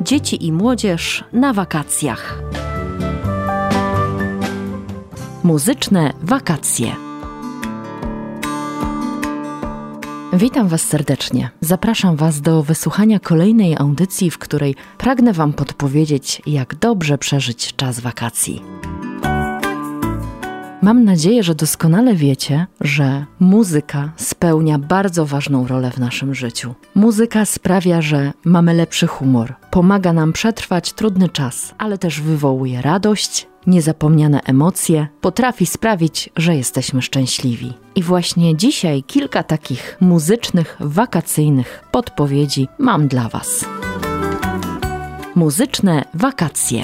Dzieci i młodzież na wakacjach. Muzyczne wakacje. Witam Was serdecznie. Zapraszam Was do wysłuchania kolejnej audycji, w której pragnę Wam podpowiedzieć, jak dobrze przeżyć czas wakacji. Mam nadzieję, że doskonale wiecie, że muzyka spełnia bardzo ważną rolę w naszym życiu. Muzyka sprawia, że mamy lepszy humor, pomaga nam przetrwać trudny czas, ale też wywołuje radość, niezapomniane emocje, potrafi sprawić, że jesteśmy szczęśliwi. I właśnie dzisiaj kilka takich muzycznych, wakacyjnych podpowiedzi mam dla Was. Muzyczne wakacje.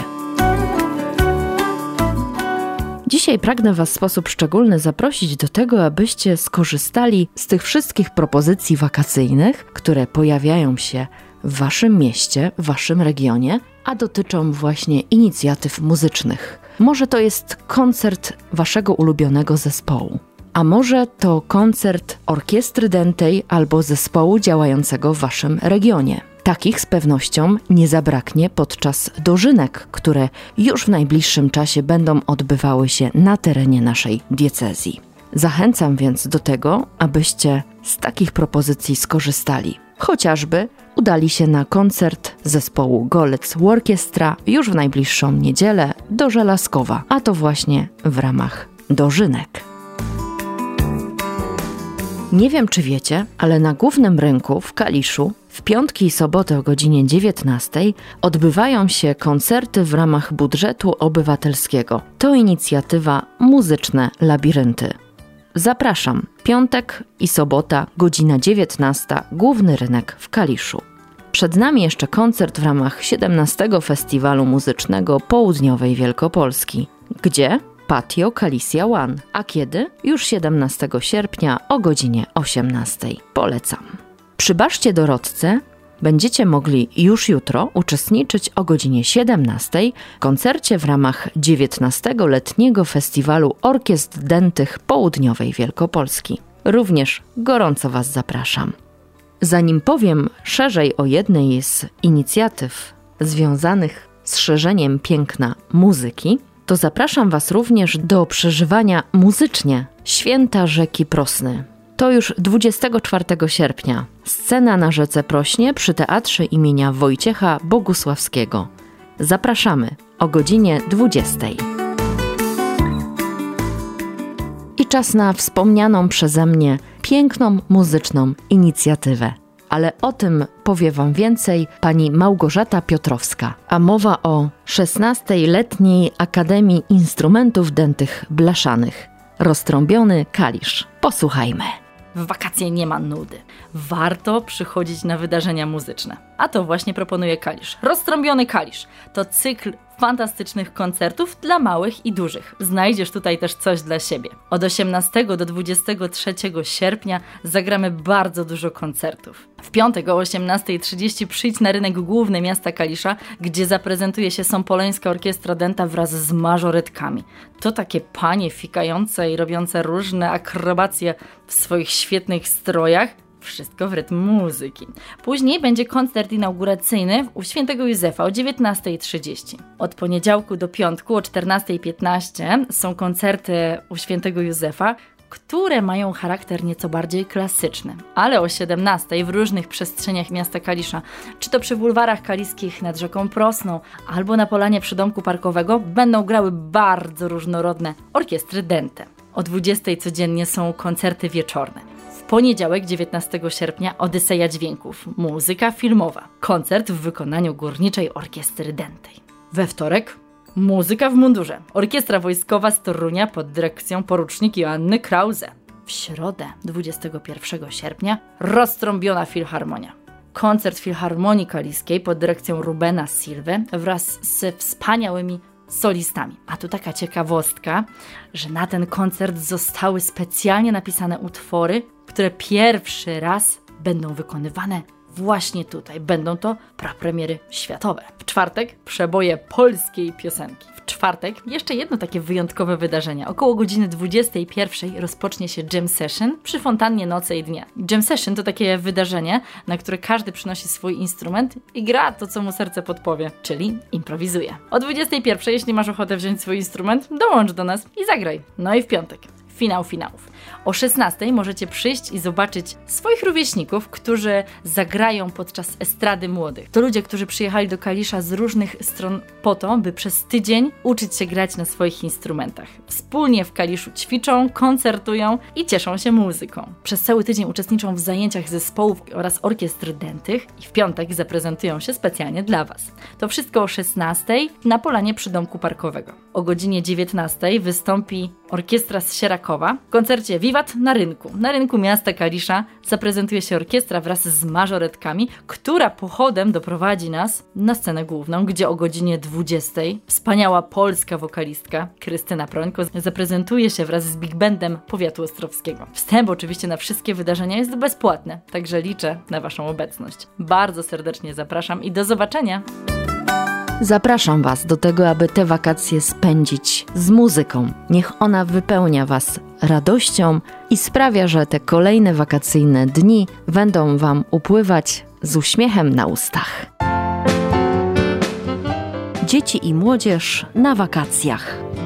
Dzisiaj pragnę Was w sposób szczególny zaprosić do tego, abyście skorzystali z tych wszystkich propozycji wakacyjnych, które pojawiają się w Waszym mieście, w Waszym regionie, a dotyczą właśnie inicjatyw muzycznych. Może to jest koncert Waszego ulubionego zespołu, a może to koncert orkiestry dętej albo zespołu działającego w Waszym regionie. Takich z pewnością nie zabraknie podczas dożynek, które już w najbliższym czasie będą odbywały się na terenie naszej diecezji. Zachęcam więc do tego, abyście z takich propozycji skorzystali. Chociażby udali się na koncert zespołu Golec Orkiestra już w najbliższą niedzielę do Żelazkowa, a to właśnie w ramach dożynek. Nie wiem, czy wiecie, ale na głównym rynku w Kaliszu w piątki i soboty o godzinie 19 odbywają się koncerty w ramach budżetu obywatelskiego. To inicjatywa Muzyczne Labirynty. Zapraszam, piątek i sobota, godzina 19, główny rynek w Kaliszu. Przed nami jeszcze koncert w ramach 17. Festiwalu Muzycznego Południowej Wielkopolski. Gdzie? Patio Kalisja One. A kiedy? Już 17 sierpnia o godzinie 18. Polecam. Przy Baszcie Dorotce będziecie mogli już jutro uczestniczyć o godzinie 17 w koncercie w ramach 19-letniego Festiwalu Orkiestr Dętych Południowej Wielkopolski. Również gorąco Was zapraszam. Zanim powiem szerzej o jednej z inicjatyw związanych z szerzeniem piękna muzyki, to zapraszam Was również do przeżywania muzycznie Święta Rzeki Prosny. To już 24 sierpnia. Scena na rzece Prośnie przy Teatrze imienia Wojciecha Bogusławskiego. Zapraszamy o godzinie 20. I czas na wspomnianą przeze mnie piękną muzyczną inicjatywę. Ale o tym powie Wam więcej pani Małgorzata Piotrowska. A mowa o 16. Letniej Akademii Instrumentów Dętych Blaszanych. Roztrąbiony Kalisz. Posłuchajmy. W wakacje nie ma nudy. Warto przychodzić na wydarzenia muzyczne. A to właśnie proponuje Kalisz. Roztrąbiony Kalisz to cykl fantastycznych koncertów dla małych i dużych. Znajdziesz tutaj też coś dla siebie. Od 18 do 23 sierpnia zagramy bardzo dużo koncertów. W piątek o 18:30 przyjdź na rynek główny miasta Kalisza, gdzie zaprezentuje się Sąpoleńska Orkiestra Dęta wraz z mażoretkami. To takie panie fikające i robiące różne akrobacje w swoich świetnych strojach. Wszystko w rytm muzyki. Później będzie koncert inauguracyjny u Świętego Józefa o 19:30. Od poniedziałku do piątku o 14:15 są koncerty u Świętego Józefa, które mają charakter nieco bardziej klasyczny. Ale o 17:00 w różnych przestrzeniach miasta Kalisza, czy to przy bulwarach kaliskich nad rzeką Prosną, albo na polanie przy domku parkowego, będą grały bardzo różnorodne orkiestry dęte. O 20:00 codziennie są koncerty wieczorne. W poniedziałek 19 sierpnia Odyseja Dźwięków, muzyka filmowa, koncert w wykonaniu Górniczej Orkiestry Dętej. We wtorek muzyka w mundurze, orkiestra wojskowa z Torunia pod dyrekcją porucznik Joanny Krause. W środę 21 sierpnia Roztrąbiona Filharmonia. Koncert Filharmonii Kaliskiej pod dyrekcją Rubena Silwy wraz z wspaniałymi solistami. A tu taka ciekawostka, że na ten koncert zostały specjalnie napisane utwory, które pierwszy raz będą wykonywane Właśnie tutaj będą to prapremiery światowe. W czwartek przeboje polskiej piosenki. W czwartek jeszcze jedno takie wyjątkowe wydarzenie. Około godziny 21 rozpocznie się Jam Session przy fontannie Noce i Dnie. Jam Session to takie wydarzenie, na które każdy przynosi swój instrument i gra to, co mu serce podpowie, czyli improwizuje. O 21, jeśli masz ochotę wziąć swój instrument, dołącz do nas i zagraj. No i w piątek finał finałów. O 16 możecie przyjść i zobaczyć swoich rówieśników, którzy zagrają podczas estrady młodych. To ludzie, którzy przyjechali do Kalisza z różnych stron po to, by przez tydzień uczyć się grać na swoich instrumentach. Wspólnie w Kaliszu ćwiczą, koncertują i cieszą się muzyką. Przez cały tydzień uczestniczą w zajęciach zespołów oraz orkiestr dętych i w piątek zaprezentują się specjalnie dla Was. To wszystko o 16 na polanie przy Domku Parkowego. O godzinie 19 wystąpi orkiestra z Sierakowa. W koncercie Wiwat na rynku. Na rynku miasta Kalisza zaprezentuje się orkiestra wraz z mażoretkami, która pochodem doprowadzi nas na scenę główną, gdzie o godzinie 20 wspaniała polska wokalistka Krystyna Prońko zaprezentuje się wraz z Big Bandem Powiatu Ostrowskiego. Wstęp oczywiście na wszystkie wydarzenia jest bezpłatny, także liczę na Waszą obecność. Bardzo serdecznie zapraszam i do zobaczenia! Zapraszam Was do tego, aby te wakacje spędzić z muzyką. Niech ona wypełnia Was radością i sprawia, że te kolejne wakacyjne dni będą Wam upływać z uśmiechem na ustach. Dzieci i młodzież na wakacjach.